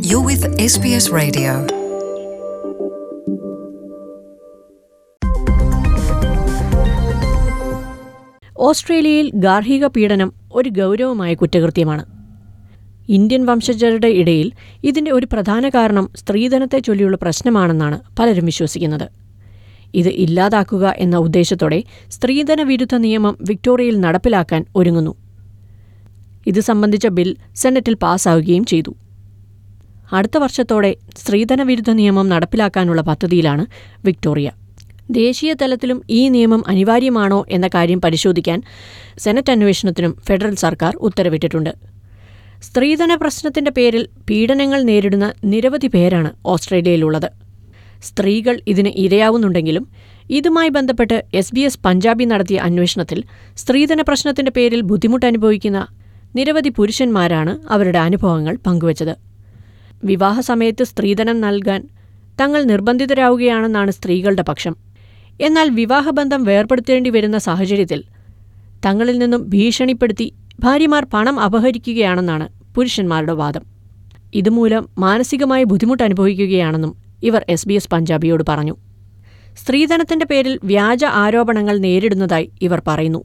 You're with SBS Radio. ഓസ്ട്രേലിയയിൽ ഗാർഹിക പീഡനം ഒരു ഗൗരവമായ കുറ്റകൃത്യമാണ്. ഇന്ത്യൻ വംശജരുടെ ഇടയിൽ ഇതിന്റെ ഒരു പ്രധാന കാരണം സ്ത്രീധനത്തെ ചൊല്ലിയുള്ള പ്രശ്നമാണെന്നാണ് പലരും വിശ്വസിക്കുന്നത്. ഇത് ഇല്ലാതാക്കുക എന്ന ഉദ്ദേശത്തോടെ സ്ത്രീധന വിരുദ്ധ നിയമം വിക്ടോറിയയിൽ നടപ്പിലാക്കാൻ ഒരുങ്ങുന്നു. ഇത് സംബന്ധിച്ച ബിൽ സെനറ്റിൽ പാസ്സാവുകയും ചെയ്തു. അടുത്ത വർഷത്തോടെ സ്ത്രീധന വിരുദ്ധ നിയമം നടപ്പിലാക്കാനുള്ള പദ്ധതിയിലാണ് വിക്ടോറിയ. ദേശീയ തലത്തിലും ഈ നിയമം അനിവാര്യമാണോ എന്ന കാര്യം പരിശോധിക്കാൻ സെനറ്റ് അന്വേഷണത്തിനും ഫെഡറൽ സർക്കാർ ഉത്തരവിട്ടിട്ടുണ്ട്. സ്ത്രീധന പ്രശ്നത്തിന്റെ പേരിൽ പീഡനങ്ങൾ നേരിടുന്ന നിരവധി പേരാണ് ഓസ്ട്രേലിയയിലുള്ളത്. സ്ത്രീകൾ ഇതിന് ഇരയാവുന്നുണ്ടെങ്കിലും ഇതുമായി ബന്ധപ്പെട്ട് SBS പഞ്ചാബി നടത്തിയ അന്വേഷണത്തിൽ സ്ത്രീധന പ്രശ്നത്തിന്റെ പേരിൽ ബുദ്ധിമുട്ടനുഭവിക്കുന്ന നിരവധി പുരുഷന്മാരാണ് അവരുടെ അനുഭവങ്ങൾ പങ്കുവച്ചത്. വിവാഹ സമയത്ത് സ്ത്രീധനം നൽകാൻ തങ്ങൾ നിർബന്ധിതരാവുകയാണെന്നാണ് സ്ത്രീകളുടെ പക്ഷം. എന്നാൽ വിവാഹബന്ധം വേർപെടുത്തേണ്ടി വരുന്ന സാഹചര്യത്തിൽ തങ്ങളിൽ നിന്നും ഭീഷണിപ്പെടുത്തി ഭാര്യമാർ പണം അപഹരിക്കുകയാണെന്നാണ് പുരുഷന്മാരുടെ വാദം. ഇതുമൂലം മാനസികമായി ബുദ്ധിമുട്ട് അനുഭവിക്കുകയാണെന്നും ഇവർ SBS പഞ്ചാബിയോട് പറഞ്ഞു. സ്ത്രീധനത്തിന്റെ പേരിൽ വ്യാജ ആരോപണങ്ങൾ നേരിടുന്നതായി ഇവർ പറയുന്നു.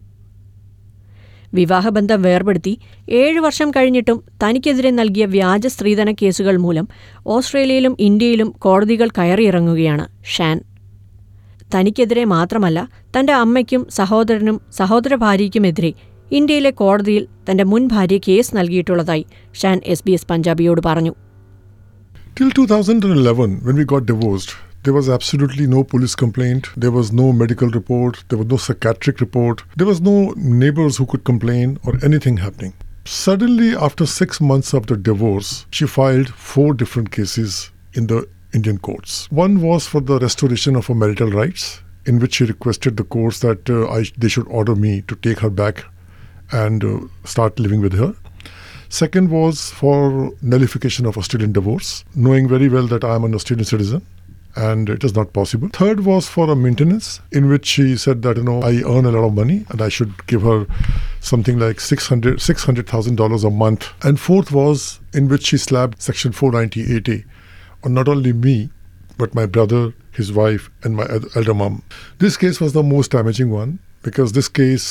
വിവാഹബന്ധം വേർപെടുത്തി 7 വർഷം കഴിഞ്ഞിട്ടും തനിക്കെതിരെ നൽകിയ വ്യാജ സ്ത്രീധന കേസുകൾ മൂലം ഓസ്ട്രേലിയയിലും ഇന്ത്യയിലും കോടതികൾ കയറിയിറങ്ങുകയാണ് ഷാൻ. തനിക്കെതിരെ മാത്രമല്ല, തന്റെ അമ്മയ്ക്കും സഹോദരനും സഹോദര ഭാര്യയ്ക്കുമെതിരെ ഇന്ത്യയിലെ കോടതിയിൽ തന്റെ മുൻ ഭാര്യ കേസ് നൽകിയിട്ടുള്ളതായി ഷാൻ SBS പഞ്ചാബിയോട് പറഞ്ഞു. Till 2011, when we got divorced, there was absolutely no police complaint, there was no medical report, there was no psychiatric report, there was no neighbors who could complain or anything happening. Suddenly, after 6 months of the divorce, she filed 4 different cases in the Indian courts. One was for the restoration of her marital rights, in which she requested the courts that they should order me to take her back and start living with her. Second was for nullification of Australian divorce, knowing very well that I am an Australian citizen and it is not possible. Third was for a maintenance, in which she said that, I earn a lot of money and I should give her something like $600,000 a month. And fourth was in which she slapped Section 498A on not only me, but my brother, his wife and my elder mom. This case was the most damaging one because this case,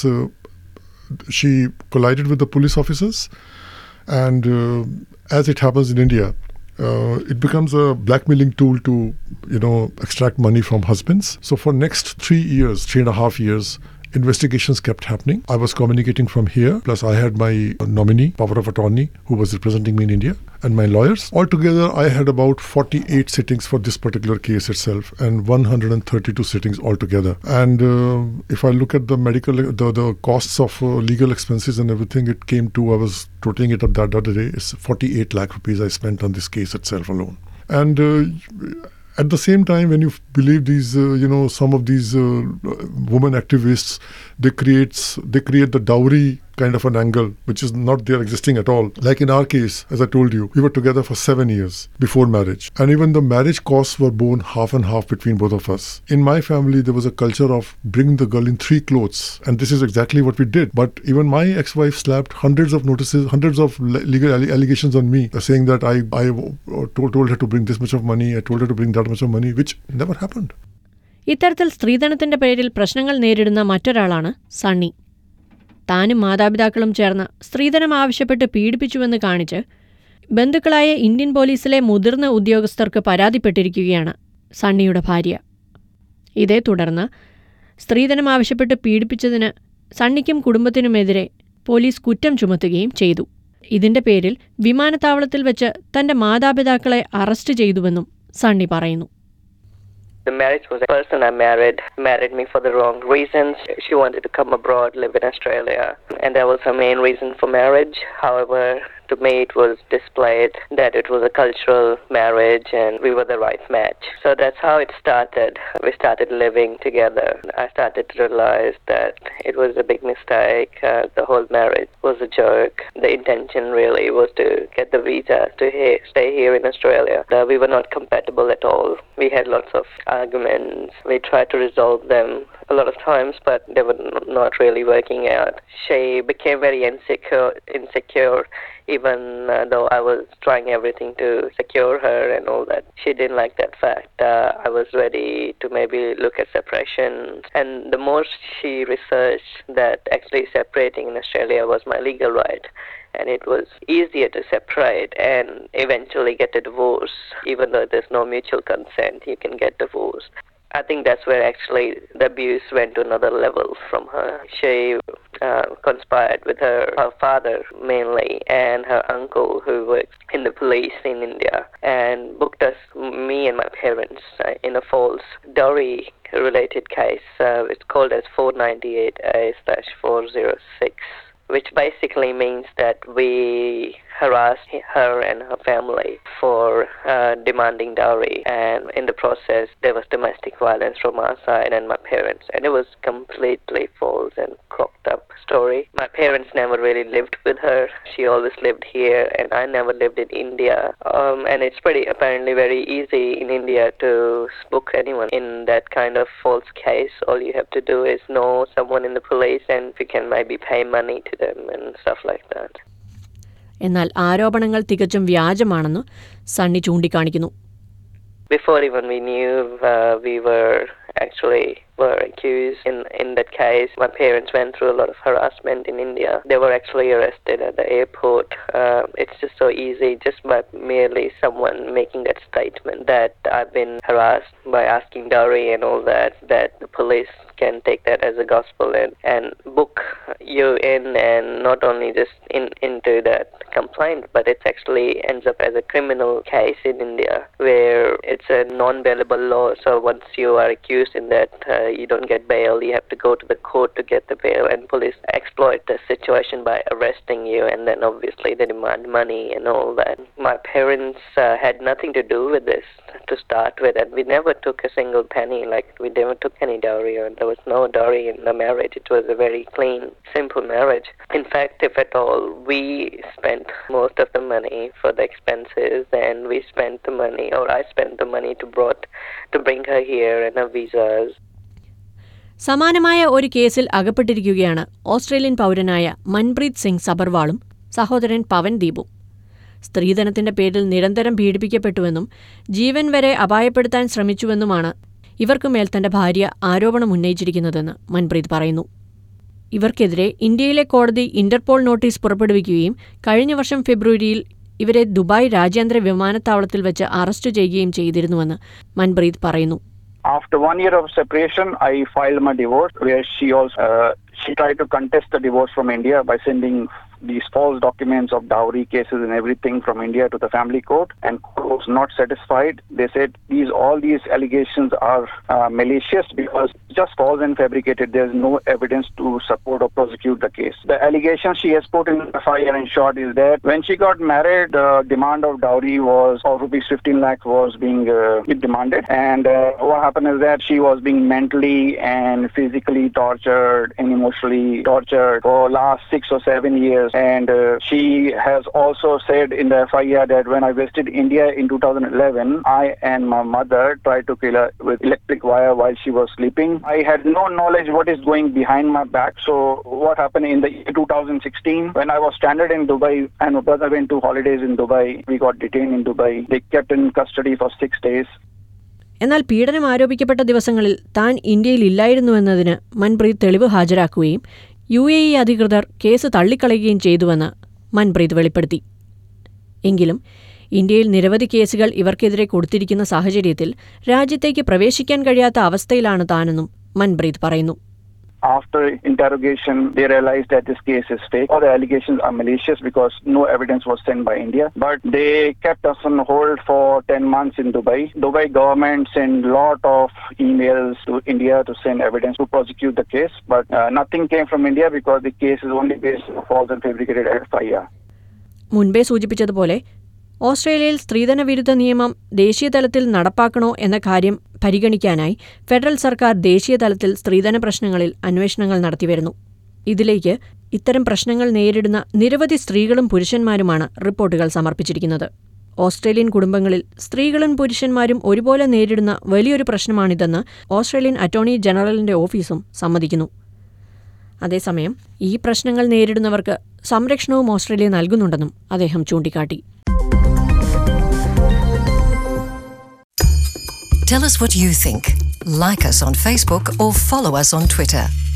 she collided with the police officers and as it happens in India, it becomes a blackmailing tool to, extract money from husbands. So for next 3.5 years, investigations kept happening. I was communicating from here, plus I had my nominee, power of attorney, who was representing me in India, and my lawyers. Altogether, I had about 48 sittings for this particular case itself, and 132 sittings altogether. And if I look at the medical, the costs of legal expenses and everything, it came to, I was totaling it up that other day, it's 48 lakh rupees I spent on this case itself alone. And at the same time, when you believe these, some of these women activists, they create the dowry kind of an angle, which is not there existing at all. Like in our case, as I told you, we were together for 7 years before marriage. And even the marriage costs were borne half and half between both of us. In my family, there was a culture of bringing the girl in 3 clothes. And this is exactly what we did. But even my ex-wife slapped hundreds of notices, hundreds of legal allegations on me, saying that I told her to bring this much of money, I told her to bring that much of money, which never happened. ഇത്തരത്തിൽ സ്ത്രീധനത്തിന്റെ പേരിൽ പ്രശ്നങ്ങൾ നേരിടുന്ന മറ്റൊരാളാണ് സണ്ണി. താനും മാതാപിതാക്കളും ചേർന്ന് സ്ത്രീധനം ആവശ്യപ്പെട്ട് പീഡിപ്പിച്ചുവെന്ന് കാണിച്ച് ബന്ധുക്കളായ ഇന്ത്യൻ പോലീസിലെ മുതിർന്ന ഉദ്യോഗസ്ഥർക്ക് പരാതിപ്പെട്ടിരിക്കുകയാണ് സണ്ണിയുടെ ഭാര്യ. ഇതേ തുടർന്ന് സ്ത്രീധനം ആവശ്യപ്പെട്ട് പീഡിപ്പിച്ചതിന് സണ്ണിക്കും കുടുംബത്തിനുമെതിരെ പോലീസ് കുറ്റം ചുമത്തുകയും ചെയ്തു. ഇതിന്റെ പേരിൽ വിമാനത്താവളത്തിൽ വെച്ച് തന്റെ മാതാപിതാക്കളെ അറസ്റ്റ് ചെയ്തുവെന്നും സണ്ണി പറയുന്നു. The marriage was a person I married me for the wrong reasons. She wanted to come abroad, live in Australia, and that was her main reason for marriage. However, to me it was displayed that it was a cultural marriage and we were the right match. So that's how it started. We started living together. I started to realize that it was a big mistake. The whole marriage was a joke. The intention really was to get the visa to stay here in Australia. We were not compatible at all. We had lots of arguments. We tried to resolve them a lot of times, but they were not really working out. She became very insecure even though I was trying everything to secure her and all that. She didn't like that fact. I was ready to maybe look at separation, and the more she researched that actually separating in Australia was my legal right, and it was easier to separate and eventually get a divorce. Even though there's no mutual consent, you can get divorced. I think that's where actually the abuse went to another level from her. She conspired with her father mainly and her uncle, who works in the police in India, and booked us, me and my parents, in a false dowry-related case. It's called as 498A/406. Which basically means that we harassed her and her family for demanding dowry, and in the process there was domestic violence from our side and my parents, and it was completely false and cropped up story. My parents never really lived with her. She always lived here, and I never lived in India. And it's apparently very easy in India to book anyone in that kind of false case. All you have to do is know someone in the police, and you can maybe pay money to them and stuff like that. എന്നാൽ ആരോപണങ്ങൾ തികച്ചും വ്യാജമാണെന്ന് സണ്ണി ചൂണ്ടിക്കാണിക്കുന്നു. Before even we knew, we were accused in that case. My parents went through a lot of harassment in India. They were actually arrested at the airport. It's just so easy, just by merely someone making that statement that I've been harassed by asking dowry and all that the police can take that as a gospel and book you in, and not only just into that complaint, but it actually ends up as a criminal case in India, where it's a non-bailable law. So once you are accused in that, you don't get bail. You have to go to the court to get the bail, and police exploit the situation by arresting you, and then obviously they demand money and all that. My parents had nothing to do with this to start with, and we never took a single penny. Like, we never took any dowry, or there was no dowry in the marriage. It was a very clean, simple marriage. In fact, if at all, we spent most of the money for the expenses, and we spent the money, or I spent the money to bring her here and her visas. സമാനമായ ഒരു കേസിൽ അകപ്പെട്ടിരിക്കുകയാണ് Australian പൗരനായ മൻപ്രീത് സിംഗ് സബർവാളും സഹോദരൻ പവൻ ദീപും. സ്ത്രീധനത്തിന്റെ പേരിൽ നിരന്തരം പീഡിപ്പിക്കപ്പെട്ടുവെന്നും ജീവൻ വരെ അപായപ്പെടുത്താൻ ശ്രമിച്ചുവെന്നുമാണ് ഇവർക്കുമേൽ തന്റെ ഭാര്യ ആരോപണമുന്നയിച്ചിരിക്കുന്നതെന്ന് മൻപ്രീത് പറയുന്നു. ഇവർക്കെതിരെ ഇന്ത്യയിലെ കോടതി ഇന്റർപോൾ നോട്ടീസ് പുറപ്പെടുവിക്കുകയും കഴിഞ്ഞ വർഷം ഫെബ്രുവരിയിൽ ഇവരെ ദുബായ് രാജ്യാന്തര വിമാനത്താവളത്തിൽ വെച്ച് അറസ്റ്റ് ചെയ്യുകയും ചെയ്തിരുന്നുവെന്ന് മൻപ്രീത് പറയുന്നു. After 1 year of separation, I filed my divorce, where she tried to contest the divorce from India by sending these false documents of dowry cases and everything from India to the family court, and court was not satisfied. They said all these allegations are malicious because just false and fabricated. There's no evidence to support or prosecute the case. The allegations she has put in the FIR in short is that when she got married, the demand of dowry was of rupees 15 lakhs was being demanded, and what happened is that she was being mentally and physically tortured and emotionally tortured for last 6 or 7 years. And she has also said in the FIR that when I visited India in 2011, I and my mother tried to kill her with electric wire while she was sleeping. I had no knowledge what is going behind my back. So what happened in the year 2016, when I was stranded in Dubai and my brother went to holidays in Dubai, we got detained in Dubai. They kept in custody for 6 days. എന്നാൽ പീഡനം ആരോപിക്കപ്പെട്ട ദിവസങ്ങളിൽ താൻ ഇന്ത്യയിലില്ലായിരുന്നുവെന്നതിന് മൻപ്രീത് തെളിവ് ഹാജരാക്കുകയും UAE അധികൃതർ case തള്ളിക്കളയുകയും ചെയ്തുവെന്ന് മൻപ്രീത് വെളിപ്പെടുത്തി. എങ്കിലും ഇന്ത്യയിൽ നിരവധി കേസുകൾ ഇവർക്കെതിരെ കൊടുത്തിരിക്കുന്ന സാഹചര്യത്തിൽ രാജ്യത്തേക്ക് പ്രവേശിക്കാൻ കഴിയാത്ത അവസ്ഥയിലാണ് താനെന്നും മൻപ്രീത് പറയുന്നു. After interrogation, they realized that this case is fake. All the allegations are malicious because no evidence was sent by India. But they kept us on hold for 10 months in Dubai. Dubai government sent lot of emails to India to send evidence to prosecute the case. But nothing came from India because the case is only based on false and fabricated FIR. മുൻപേ സൂചിപ്പിച്ചതുപോലെ ഓസ്ട്രേലിയയിൽ സ്ത്രീധന വിരുദ്ധ നിയമം ദേശീയതലത്തിൽ നടപ്പാക്കണോ എന്ന കാര്യം പരിഗണിക്കാനായി federal സർക്കാർ ദേശീയതലത്തിൽ സ്ത്രീധന പ്രശ്നങ്ങളിൽ അന്വേഷണങ്ങൾ നടത്തിവരുന്നു. ഇതിലേക്ക് ഇത്തരം പ്രശ്നങ്ങൾ നേരിടുന്ന നിരവധി സ്ത്രീകളും പുരുഷന്മാരുമാണ് റിപ്പോർട്ടുകൾ സമർപ്പിച്ചിരിക്കുന്നത്. ഓസ്ട്രേലിയൻ കുടുംബങ്ങളിൽ സ്ത്രീകളും പുരുഷന്മാരും ഒരുപോലെ നേരിടുന്ന വലിയൊരു പ്രശ്നമാണിതെന്ന് ഓസ്ട്രേലിയൻ അറ്റോർണി ജനറലിന്റെ ഓഫീസും സമ്മതിക്കുന്നു. അതേസമയം ഈ പ്രശ്നങ്ങൾ നേരിടുന്നവർക്ക് സംരക്ഷണവും ഓസ്ട്രേലിയ നൽകുന്നുണ്ടെന്നും അദ്ദേഹം ചൂണ്ടിക്കാട്ടി. Tell us what you think. Like us on Facebook or follow us on Twitter.